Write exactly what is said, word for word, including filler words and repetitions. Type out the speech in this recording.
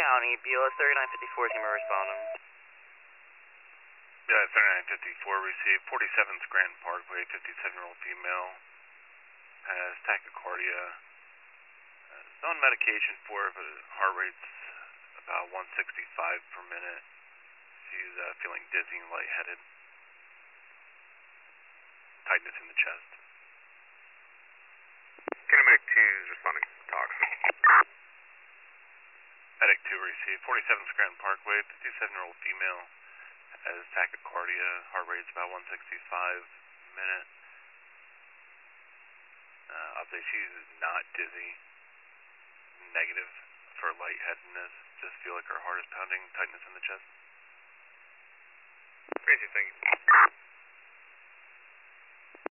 County, B L S thirty-nine fifty-four, team are responding. Yeah, thirty-nine fifty-four received, forty-seven Scranton Parkway, fifty-seven-year-old female, has tachycardia, uh, is on medication for it, but heart rate's about one sixty-five per minute. She's uh, feeling dizzy and lightheaded. Tightness in the chest. Kinemedic two is responding. Talks. Medic two received, forty-seven Scranton Parkway, fifty-seven-year-old female, has tachycardia, heart rate's about one sixty-five a minute. Uh, I'll say she's not dizzy, negative for lightheadedness, just feel like her heart is pounding, tightness in the chest. Crazy, thank you.